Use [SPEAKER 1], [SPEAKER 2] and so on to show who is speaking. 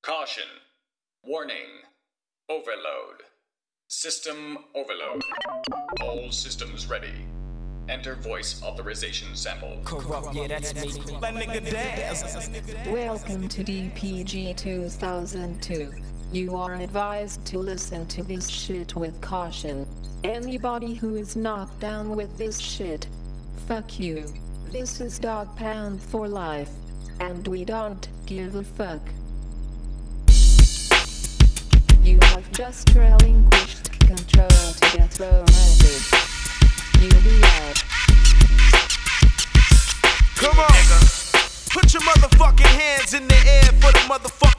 [SPEAKER 1] Caution. Warning. Overload. System overload. All systems ready. Enter voice authorization sample.
[SPEAKER 2] Corrupt, yeah, that's me. My nigga Daz.
[SPEAKER 3] Welcome to DPG 2002. You are advised to listen to this shit with caution. Anybody who is not down with this shit, fuck you. This is Dog Pound for life. And we don't give a fuck. You have just relinquished control to get romantic. You'll be out.
[SPEAKER 4] Come on, put your motherfucking hands in the air for the motherfucking